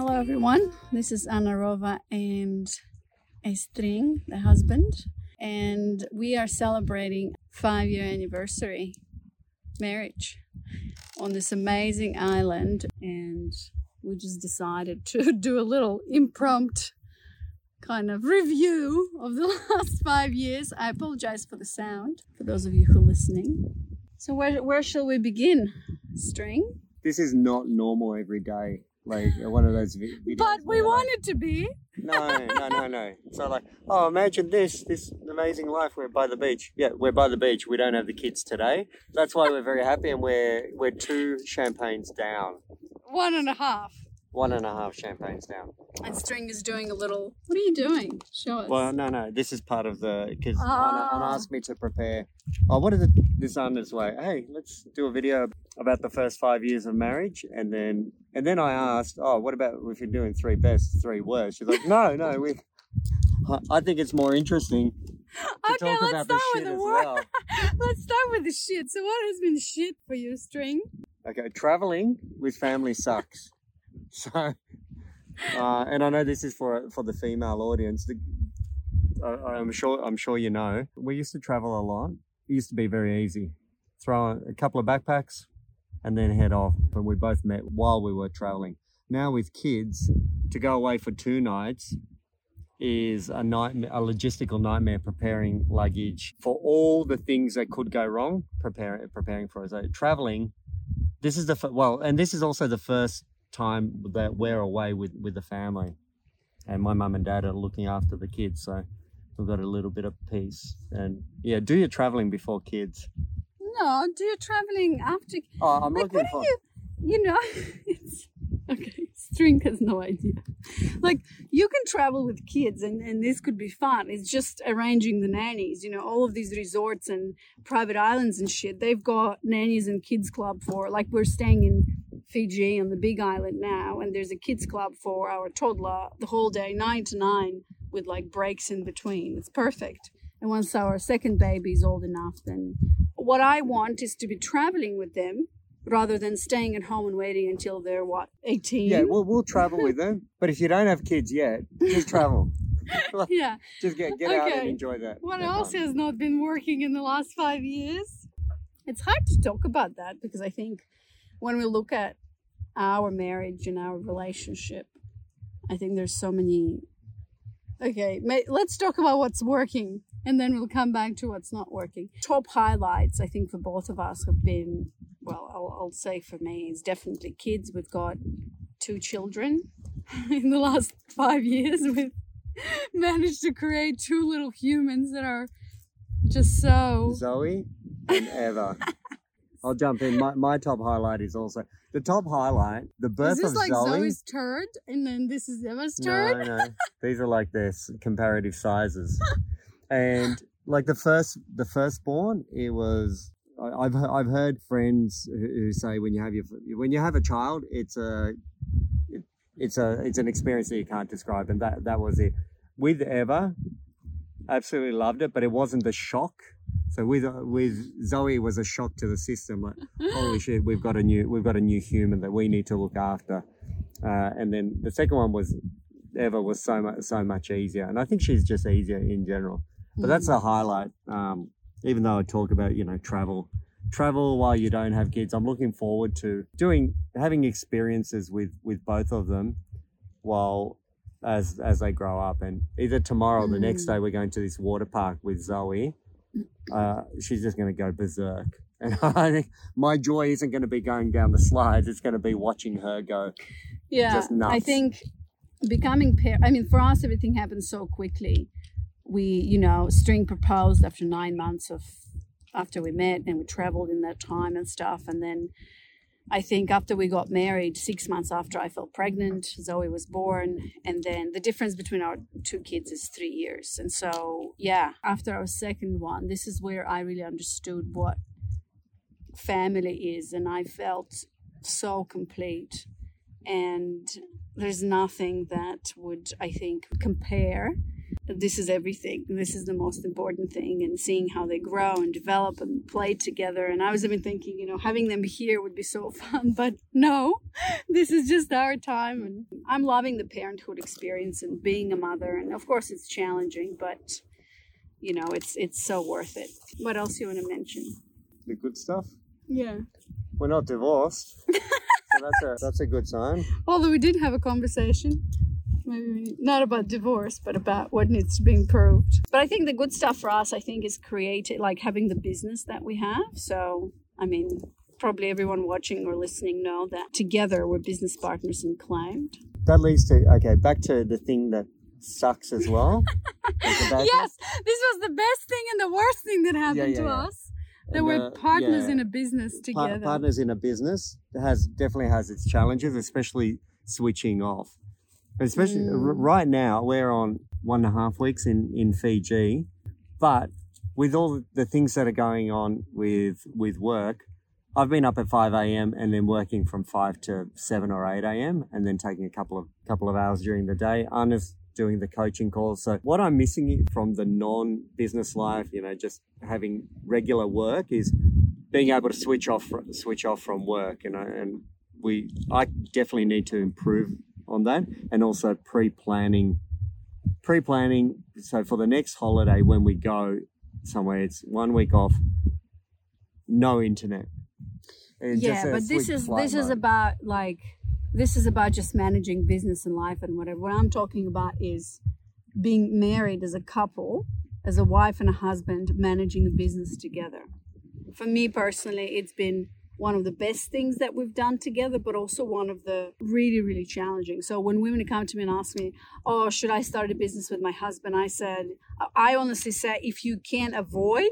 Hello everyone, this is Anna Rova and Estring, the husband, and we are celebrating 5-year anniversary marriage on this amazing island, and we just decided to do a little impromptu kind of review of the last 5 years. I apologize for the sound, for those of you who are listening. So where shall we begin, String? This is not normal every day, like one of those videos. But we want it to be. No. So like, oh, imagine this amazing life. We're by the beach. Yeah, we're by the beach. We don't have the kids today. That's why we're very happy, and we're 2 champagnes down. 1.5. 1.5 champagnes down. And String is doing a little... What are you doing? Show us. Well, no. This is part of the... Because Anna asked me to prepare... Oh, what is it? This Anna's way. Hey, let's do a video about the first 5 years of marriage. And then I asked, oh, what about if you're doing 3 best, 3 worst? She's like, no. I think it's more interesting to talk about the shit as well. Let's start with the shit. So what has been shit for you, String? Okay, traveling with family sucks. So, and I know this is for the female audience. I'm sure you know. We used to travel a lot. It used to be very easy. Throw a couple of backpacks and then head off. And we both met while we were traveling. Now with kids, to go away for 2 nights is a nightmare, a logistical nightmare, preparing luggage for all the things that could go wrong. Preparing for us. So traveling. This is and this is also the first time that we're away with the family, and my mum and dad are looking after the kids, so we've got a little bit of peace. And yeah, do your traveling before kids. No, do your traveling after. Oh, I'm like, looking for you know, it's okay. String has no idea. Like, you can travel with kids and this could be fun. It's just arranging the nannies. You know, all of these resorts and private islands and shit, they've got nannies and kids club for, like, we're staying in Fiji on the big island now, and there's a kids club for our toddler the whole day, 9 to 9, with like breaks in between. It's perfect. And once our second baby is old enough, then what I want is to be traveling with them rather than staying at home and waiting until they're 18. Yeah, we'll travel with them, but if you don't have kids yet, just travel. Yeah, just get out and enjoy that. What else has not been working in the last 5 years? It's hard to talk about that, because I think when we look at our marriage and our relationship, I think there's so many... Okay, let's talk about what's working, and then we'll come back to what's not working. Top highlights, I think, for both of us have been, well, I'll say for me, is definitely kids. We've got 2 children. In the last 5 years, we've managed to create 2 little humans that are just so... Zoe and Eva. I'll jump in. My top highlight is also the top highlight. The birth of Zoe. Is this like Zoe's turd, and then this is Eva's turd? No. These are like their comparative sizes. And like the firstborn, it was. I've heard friends who say when you have a child, it's an experience that you can't describe, and that was it. With Eva, absolutely loved it, but it wasn't the shock. So with Zoe, it was a shock to the system. Like, holy shit, we've got a new human that we need to look after. And then the second one was Eva was so much easier, and I think she's just easier in general. But that's a highlight. Even though I talk about travel while you don't have kids, I'm looking forward to having experiences with both of them while as they grow up. And either tomorrow or the next day, we're going to this water park with Zoe. She's just going to go berserk, and I think my joy isn't going to be going down the slides. It's going to be watching her go just nuts. I think becoming for us, everything happened so quickly. We, String proposed after 9 months after we met, and we traveled in that time and stuff. And then I think after we got married, 6 months after, I felt pregnant. Zoe was born. And then the difference between our 2 kids is 3 years. And so, yeah, after our second one, this is where I really understood what family is. And I felt so complete. And there's nothing that would, I think, compare. This is everything. This is the most important thing, and seeing how they grow and develop and play together. And I was even thinking, having them here would be so fun, but no, this is just our time. And I'm loving the parenthood experience and being a mother. And of course it's challenging, but it's so worth it. What else you want to mention? The good stuff. Yeah. We're not divorced. So that's a good sign. Although we did have a conversation, maybe not about divorce, but about what needs to be improved. But I think the good stuff for us, I think, is having the business that we have. So, I mean, probably everyone watching or listening know that together we're business partners in Claimed. That leads to, back to the thing that sucks as well. Yes, this was the best thing and the worst thing that happened to us. That we're partners in a business together. Partners in a business definitely has its challenges, especially switching off. Especially right now, we're on 1.5 weeks in Fiji, but with all the things that are going on with work, I've been up at 5 a.m. and then working from 5 to 7 or 8 a.m. and then taking a couple of hours during the day. Anna's doing the coaching calls. So what I'm missing from the non-business life, just having regular work, is being able to switch off from work. And I definitely need to improve on that, and also pre-planning. So for the next holiday, when we go somewhere, it's 1 week off, no internet. But this is about just managing business and life and whatever. What I'm talking about is being married as a couple, as a wife and a husband, managing a business together. For me personally, it's been one of the best things that we've done together, but also one of the really, really challenging. So when women come to me and ask me, oh, should I start a business with my husband? I honestly say, if you can avoid,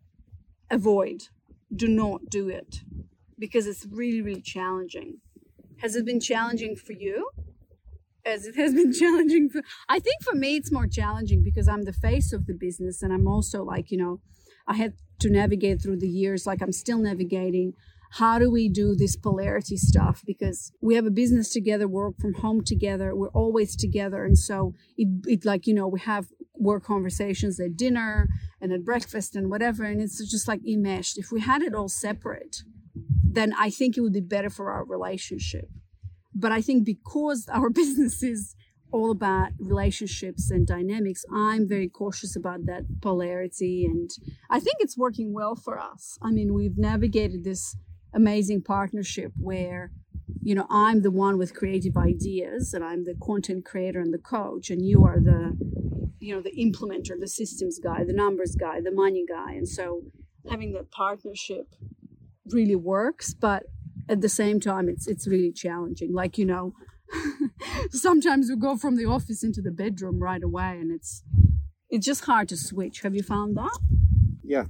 do not do it, because it's really, really challenging. Has it been challenging for you? As it has been challenging I think for me, it's more challenging because I'm the face of the business, and I'm also I had to navigate through the years, I'm still navigating. How do we do this polarity stuff? Because we have a business together, work from home together, we're always together. And so we have work conversations at dinner and at breakfast and whatever. And it's just enmeshed. If we had it all separate, then I think it would be better for our relationship. But I think because our business is all about relationships and dynamics, I'm very cautious about that polarity. And I think it's working well for us. I mean, we've navigated this amazing partnership where, I'm the one with creative ideas and I'm the content creator and the coach, and you are the implementer, the systems guy, the numbers guy, the money guy. And so having that partnership really works, but at the same time, it's really challenging. Sometimes we go from the office into the bedroom right away, and it's just hard to switch. Have you found that? Yeah.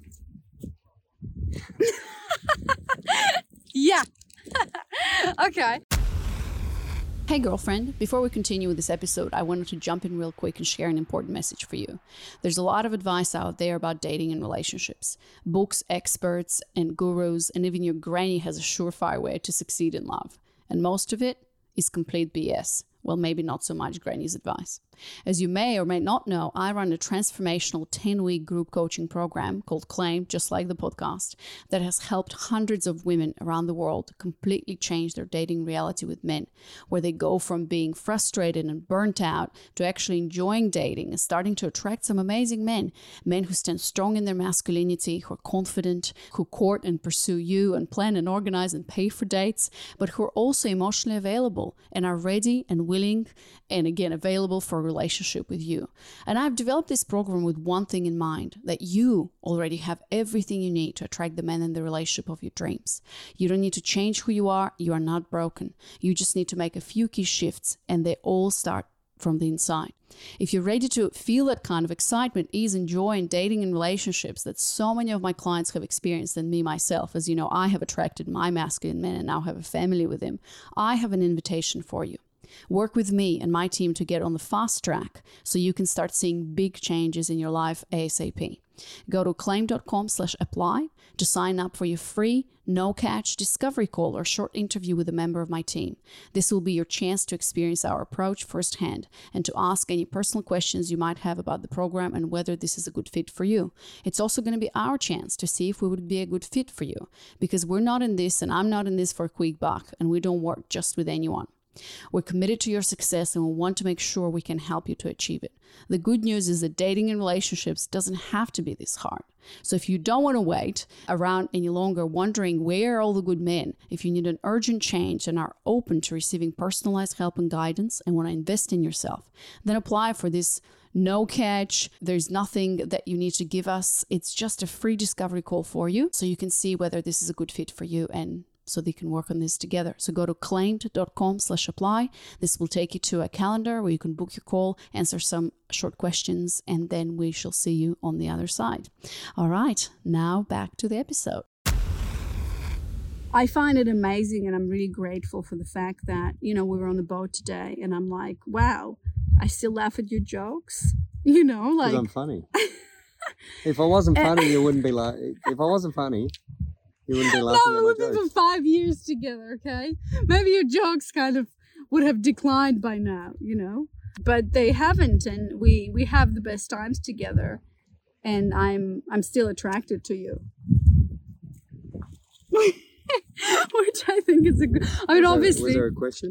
Yeah. Okay. Hey girlfriend, before we continue with this episode, I wanted to jump in real quick and share an important message for you. There's a lot of advice out there about dating and relationships. Books, experts, and gurus, and even your granny has a surefire way to succeed in love. And most of it is complete BS. Well, maybe not so much granny's advice. As you may or may not know, I run a transformational 10-week group coaching program called Claimed, just like the podcast, that has helped hundreds of women around the world completely change their dating reality with men, where they go from being frustrated and burnt out to actually enjoying dating and starting to attract some amazing men who stand strong in their masculinity, who are confident, who court and pursue you and plan and organize and pay for dates, but who are also emotionally available and are ready and willing and again available for a relationship with you. And I've developed this program with one thing in mind, that you already have everything you need to attract the man in the relationship of your dreams. You don't need to change who you are not broken. You just need to make a few key shifts, and they all start from the inside. If you're ready to feel that kind of excitement, ease, and joy in dating and relationships that so many of my clients have experienced, and me myself, as you know, I have attracted my masculine man and now have a family with him, I have an invitation for you. Work with me and my team to get on the fast track so you can start seeing big changes in your life ASAP. Go to claim.com/apply to sign up for your free, no-catch discovery call or short interview with a member of my team. This will be your chance to experience our approach firsthand and to ask any personal questions you might have about the program and whether this is a good fit for you. It's also going to be our chance to see if we would be a good fit for you, because we're not in this and I'm not in this for a quick buck, and we don't work just with anyone. We're committed to your success and we want to make sure we can help you to achieve it. The good news is that dating and relationships doesn't have to be this hard. So if you don't want to wait around any longer wondering where are all the good men, if you need an urgent change and are open to receiving personalized help and guidance and want to invest in yourself, then apply for this no catch. There's nothing that you need to give us. It's just a free discovery call for you so you can see whether this is a good fit for you and so they can work on this together. So go to claimed.com/apply. This will take you to a calendar where you can book your call, answer some short questions, and then we shall see you on the other side. All right, now back to the episode. I find it amazing, and I'm really grateful for the fact that, we were on the boat today, and I'm like, wow, I still laugh at your jokes. Because I'm funny. If I wasn't funny, you wouldn't be like. If I wasn't funny, you wouldn't be laughing at my jokes. We've been for 5 years together, okay? Maybe your jokes kind of would have declined by now, but they haven't, and we have the best times together, and I'm still attracted to you. Which I think is a good. Obviously. Was there a question?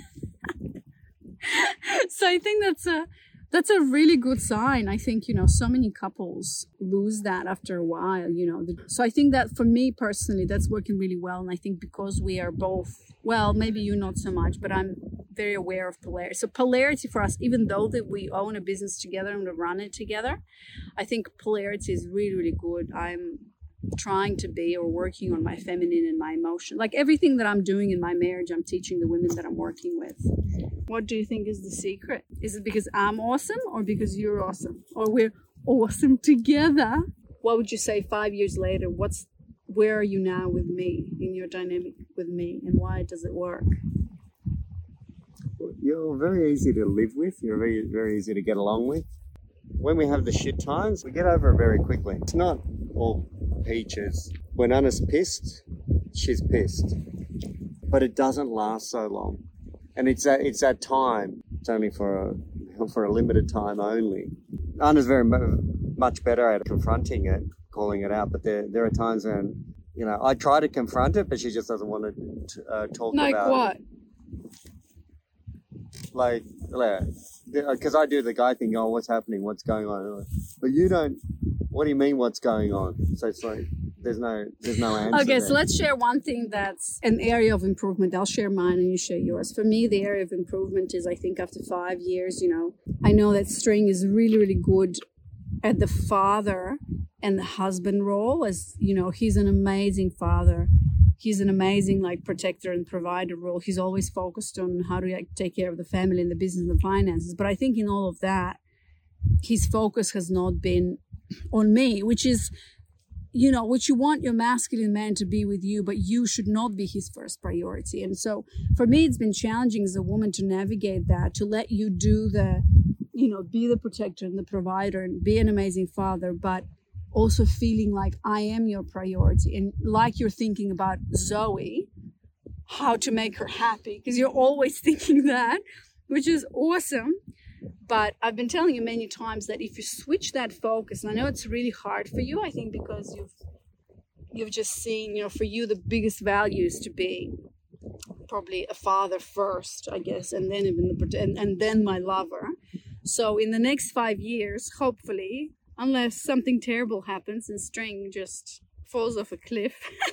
So I think that's a really good sign. I think, so many couples lose that after a while, So I think that for me personally, that's working really well. And I think because we are both, well, maybe you not so much, but I'm very aware of polarity. So polarity for us, even though that we own a business together and we run it together, I think polarity is really, really good. I'm trying to be or working on my feminine and my emotion. Like everything that I'm doing in my marriage, I'm teaching the women that I'm working with. What do you think is the secret? Is it because I'm awesome or because you're awesome? Or we're awesome together? What would you say 5 years later? Where are you now with me, in your dynamic with me, and why does it work? You're very easy to live with. You're very, very easy to get along with. When we have the shit times, we get over it very quickly. It's not all peaches. When Anna's pissed, she's pissed. But it doesn't last so long. And it's that time. It's only for a limited time only. Anna's very much better at confronting it, calling it out. But there are times when, I try to confront it, but she just doesn't want to talk about it. Like what? Like, because I do the guy thing, what's happening, what's going on? But you don't, what do you mean what's going on? So it's like, there's no answer. Okay, so let's share one thing that's an area of improvement. I'll share mine and you share yours. For me, the area of improvement is, I think after 5 years, I know that String is really, really good at the father and the husband role. As, he's an amazing father. He's an amazing protector and provider role. He's always focused on how to take care of the family and the business and the finances. But I think in all of that, his focus has not been on me, which is, which you want your masculine man to be with you, but you should not be his first priority. And so for me, it's been challenging as a woman to navigate that, to let you do be the protector and the provider and be an amazing father, but also feeling like I am your priority, and like you're thinking about Zoe, how to make her happy, because you're always thinking that, which is awesome. But I've been telling you many times that if you switch that focus, and I know it's really hard for you, I think because you've just seen, for you the biggest value is to be probably a father first, I guess, and then and then my lover. So in the next 5 years, hopefully, unless something terrible happens and String just falls off a cliff.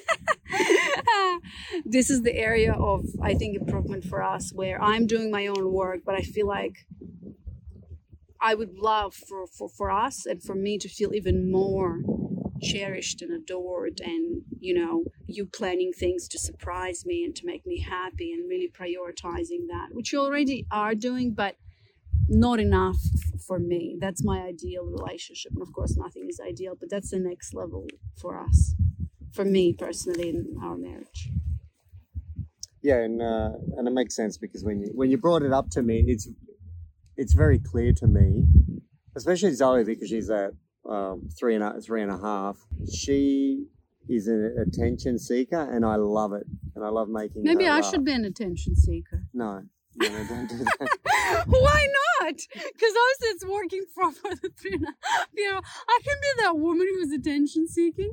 This is the area of, I think, improvement for us, where I'm doing my own work, but I feel like I would love for us and for me to feel even more cherished and adored, and, you planning things to surprise me and to make me happy and really prioritizing that, which you already are doing, but not enough for me. That's my ideal relationship. And of course, nothing is ideal, but that's the next level for us, for me personally, in our marriage. Yeah, and it makes sense, because when you brought it up to me, it's very clear to me, especially Zoe, because she's at 3.5. She is an attention seeker, and I love it, and I love making. Maybe I laugh. should be an attention seeker. No, don't do that. Why not? Because obviously it's working for the 3.5. I can be that woman who's attention seeking.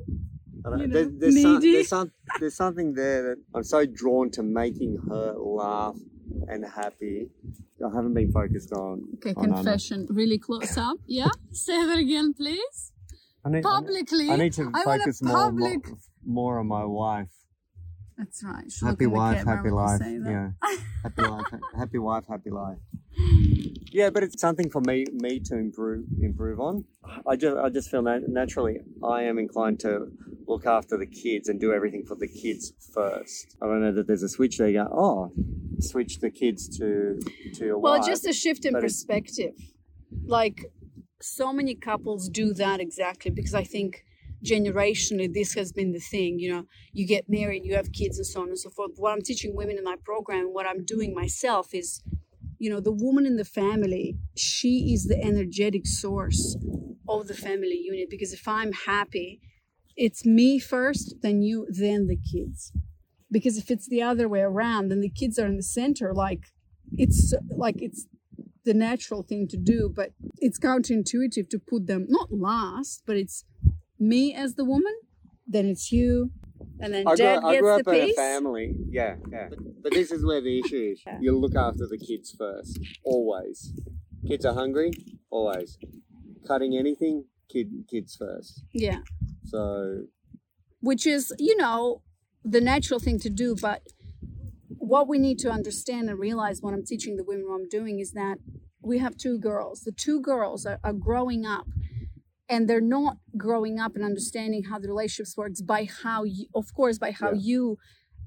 There's something there that I'm so drawn to making her laugh and happy. I haven't been focused on. Okay, on confession. Really close up. Yeah? Say that again, please. Publicly. I need to focus more on my wife. That's right. Happy wife, happy life. Yeah. Happy wife, happy life. Yeah, but it's something for me to improve on. I just feel naturally I am inclined to look after the kids and do everything for the kids first. I don't know that there's a switch there. You go, switch the kids to your wife. Well, just a shift in perspective. Like, so many couples do that exactly because I think generationally this has been the thing. You know, you get married, you have kids and so on and so forth. What I'm teaching women in my program, what I'm doing myself is, you know, the woman in the family, she is the energetic source of the family unit, because if I'm happy, it's me first, then you, then the kids. Because if it's the other way around, then the kids are in the center, it's the natural thing to do, but it's counterintuitive to put them not last, but it's me as the woman, then it's you, and then dad gets the piece. I grew up in a family, yeah. But this is where the issue is. Yeah. You look after the kids first, always. Kids are hungry, always. Cutting anything, kids first. Yeah. So, which is, you know, the natural thing to do, but what we need to understand and realize when I'm teaching the women what I'm doing is that we have two girls. The two girls are growing up, and they're not growing up and understanding how the relationships works by how you, of course, by how you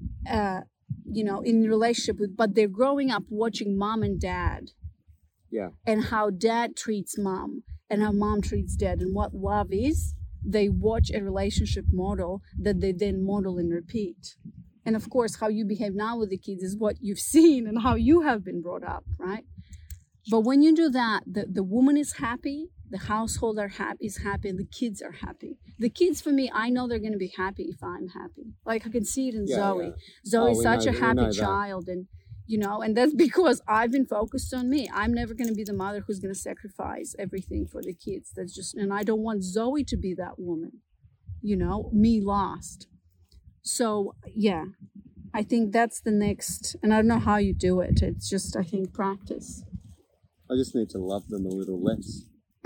know, in relationship with, but they're growing up watching mom and dad. Yeah. And how dad treats mom and how mom treats dad and what love is. They watch a relationship model that they then model and repeat. And of course, how you behave now with the kids is what you've seen and how you have been brought up, right? But when you do that, the woman is happy, the household is happy, and the kids are happy. The kids, for me, I know they're going to be happy if I'm happy. Like, I can see it in Zoe. Yeah. Zoe's such a happy child, and you know, and that's because I've been focused on me. I'm never going to be the mother who's going to sacrifice everything for the kids. That's just, and I don't want Zoe to be that woman, you know, me lost. So, yeah, I think that's the next, and I don't know how you do it. It's just, I think, practice. I just need to love them a little less.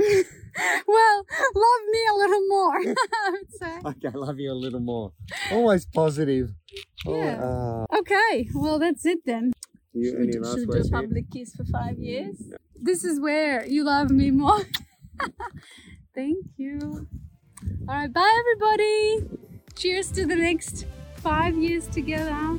Well, love me a little more, I would say. Okay, I love you a little more. Always positive. Yeah. Okay, well, that's it then. Should we do a public kiss for 5 years? Yeah. This is where you love me more. Thank you. All right, bye, everybody. Cheers to the next 5 years together.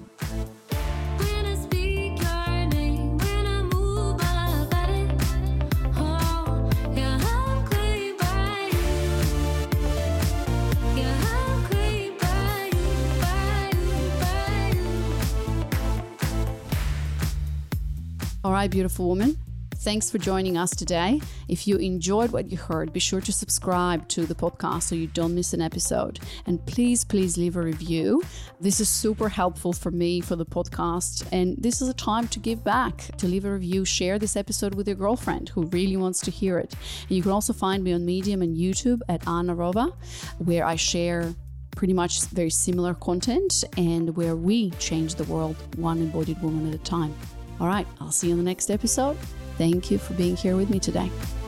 All right, beautiful woman. Thanks for joining us today. If you enjoyed what you heard, be sure to subscribe to the podcast so you don't miss an episode. And please leave a review. This is super helpful for me, for the podcast. And this is a time to give back, to leave a review, share this episode with your girlfriend who really wants to hear it. And you can also find me on Medium and YouTube at Anna Rova, where I share pretty much very similar content and where we change the world one embodied woman at a time. All right, I'll see you in the next episode. Thank you for being here with me today.